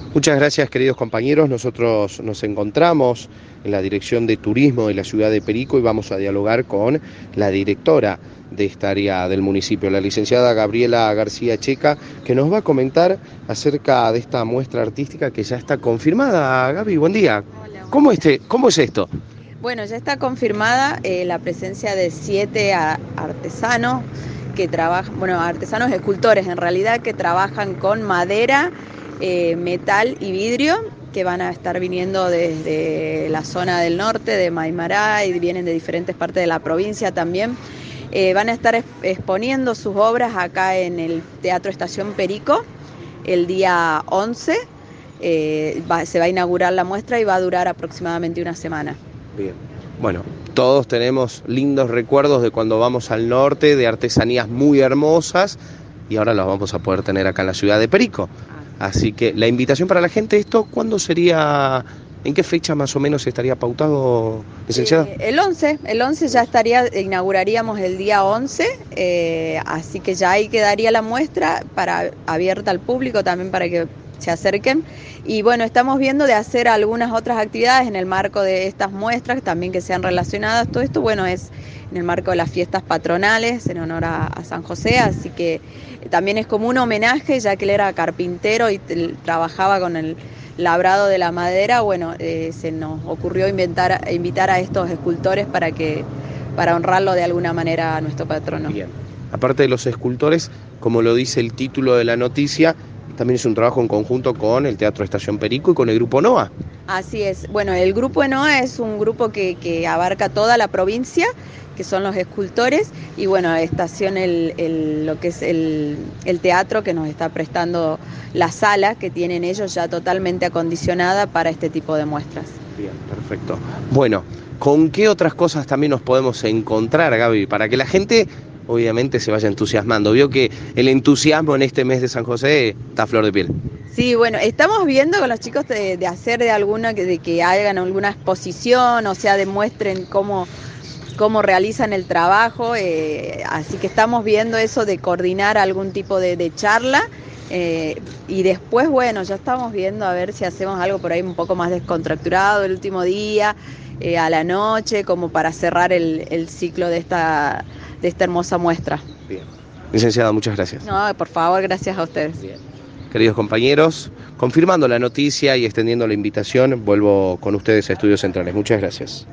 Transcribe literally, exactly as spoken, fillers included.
Muchas gracias, queridos compañeros. Nosotros nos encontramos en la Dirección de Turismo de la ciudad de Perico y vamos a dialogar con la directora de esta área del municipio, la licenciada Gabriela García Checa, que nos va a comentar acerca de esta muestra artística que ya está confirmada. Gaby, buen día. Hola. ¿Cómo, este, cómo es esto? Bueno, ya está confirmada eh, la presencia de siete a- artesanos que trabajan, bueno, artesanos escultores en realidad, que trabajan con madera, eh, metal y vidrio, que van a estar viniendo desde la zona del norte, de Maimará, y vienen de diferentes partes de la provincia también. Eh, van a estar exp- exponiendo sus obras acá en el Teatro Estación Perico el día once. Eh, va- se va a inaugurar la muestra y va a durar aproximadamente una semana. Bien. Bueno, todos tenemos lindos recuerdos de cuando vamos al norte, de artesanías muy hermosas, y ahora las vamos a poder tener acá en la ciudad de Perico. Así que la invitación para la gente, ¿esto cuándo sería, en qué fecha más o menos estaría pautado, licenciada? Eh, el once, el once ya estaría, inauguraríamos el día once, eh, así que ya ahí quedaría la muestra para, abierta al público también para que se acerquen. Y bueno, estamos viendo de hacer algunas otras actividades en el marco de estas muestras, también que sean relacionadas. Todo esto, bueno, es en el marco de las fiestas patronales en honor a, a San José, así que también es como un homenaje, ya que él era carpintero y t- trabajaba con el labrado de la madera. Bueno, eh, se nos ocurrió inventar, invitar a estos escultores para que para honrarlo de alguna manera a nuestro patrono. Bien. Aparte de los escultores, como lo dice el título de la noticia, también es un trabajo en conjunto con el Teatro Estación Perico y con el Grupo NOA. Así es. Bueno, el grupo ENOA es un grupo que, que abarca toda la provincia, que son los escultores, y bueno, Estación, el, el, lo que es el, el teatro que nos está prestando la sala, que tienen ellos ya totalmente acondicionada para este tipo de muestras. Bien, perfecto. Bueno, ¿con qué otras cosas también nos podemos encontrar, Gaby? Para que la gente, obviamente, se vaya entusiasmando. Vio que el entusiasmo en este mes de San José está a flor de piel. Sí, bueno, estamos viendo con los chicos de, de hacer de alguna, de que hagan alguna exposición, o sea, demuestren cómo, cómo realizan el trabajo, eh, así que estamos viendo eso de coordinar algún tipo de, de charla, eh, y después, bueno, ya estamos viendo a ver si hacemos algo por ahí un poco más descontracturado el último día, eh, a la noche, como para cerrar el, el ciclo de esta, de esta hermosa muestra. Bien. Licenciada, muchas gracias. No, por favor, gracias a ustedes. Bien. Queridos compañeros, confirmando la noticia y extendiendo la invitación, vuelvo con ustedes a Estudios Centrales. Muchas gracias.